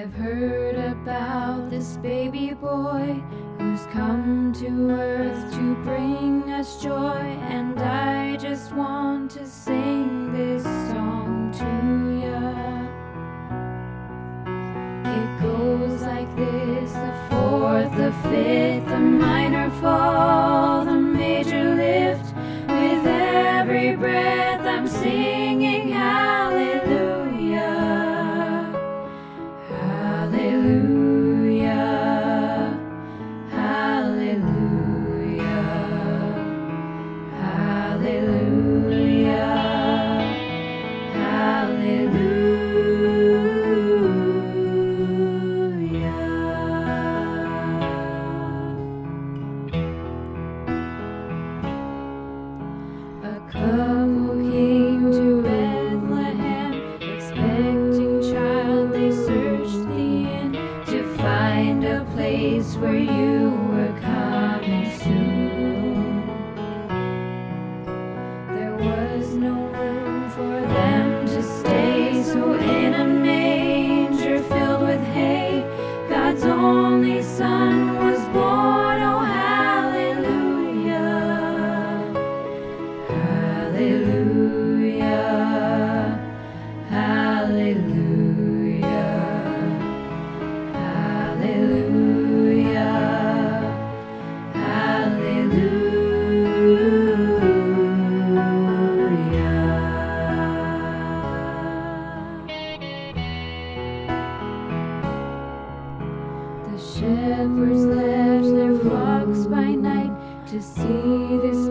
I've heard about this baby boy who's come to earth to bring us joy, and I just want to sing this song to ya. It goes like this: the fourth, the fifth, the minor fall, the major lift. With every breath I'm singing hallelujah, hallelujah, hallelujah, hallelujah, hallelujah. A couple came to Bethlehem, expecting child. They searched the inn to find a place where you were coming soon. There was no room for them to stay, so in a manger filled with hay, God's only Son was born. Oh, hallelujah, hallelujah, hallelujah, hallelujah, hallelujah. The shepherds left their flocks by night to see this